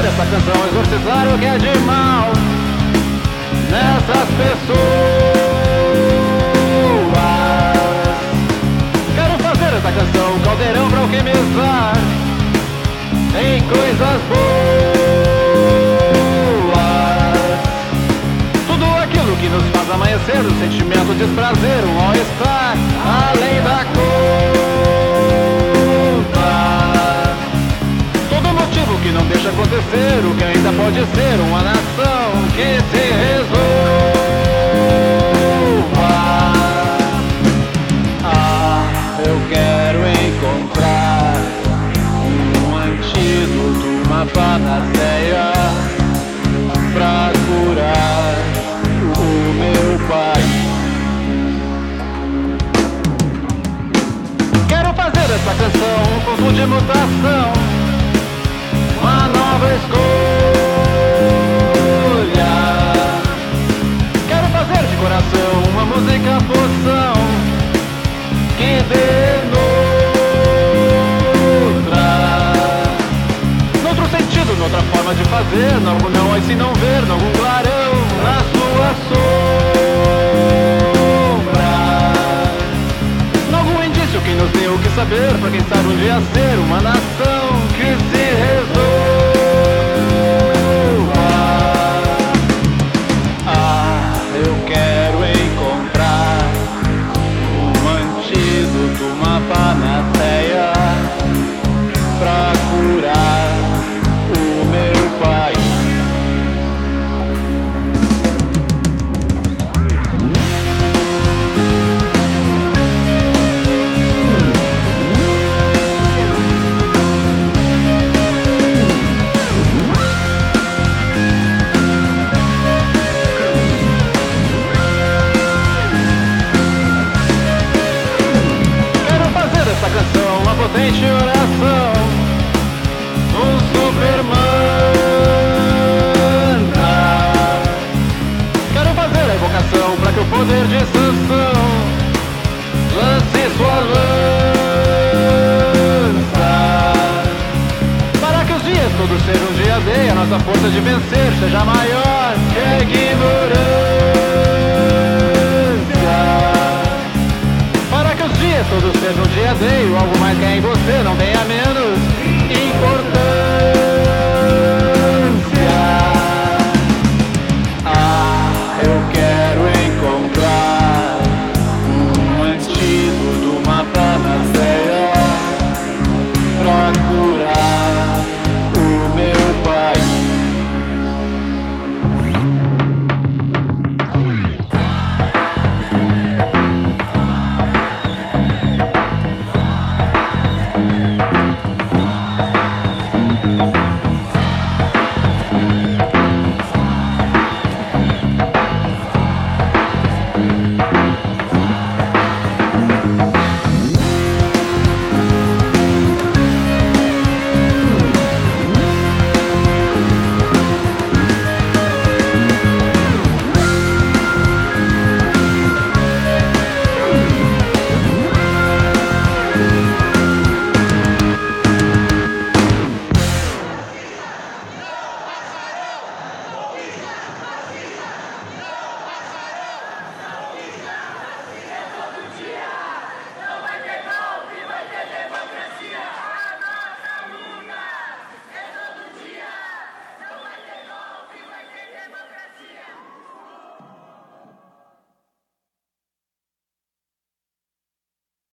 fazer essa canção exorcizar o que é de mal nessas pessoas. Quero fazer essa canção caldeirão pra alquimizar em coisas boas tudo aquilo que nos faz amanhecer, o sentimento de desprazer, um mal-estar além da conta. Todo motivo que não deixa acontecer o que ainda pode ser uma nação que se resolva. Eu quero encontrar um antídoto, uma panaceia pra curar o meu país. Quero fazer essa canção um ponto de mutação, uma nova escolha. Quero fazer de coração uma música poção que dê noutro sentido, noutra forma de fazer, algo não assim não ver, algum clarão na sua sombra, algum indício que nos dê o que saber, pra quem sabe um dia ser uma nação que se resolva. Eu quero encontrar um antídoto, uma panaceia pra curar o meu país. Quero fazer essa canção uma potente oração, um Superman. Quero fazer a evocação para que o poder de Sansão lance sua lança, para que os dias todos sejam um dia D, a nossa força de vencer seja maior que a ignorância, para que os dias todos sejam um dia D, o algo mais que é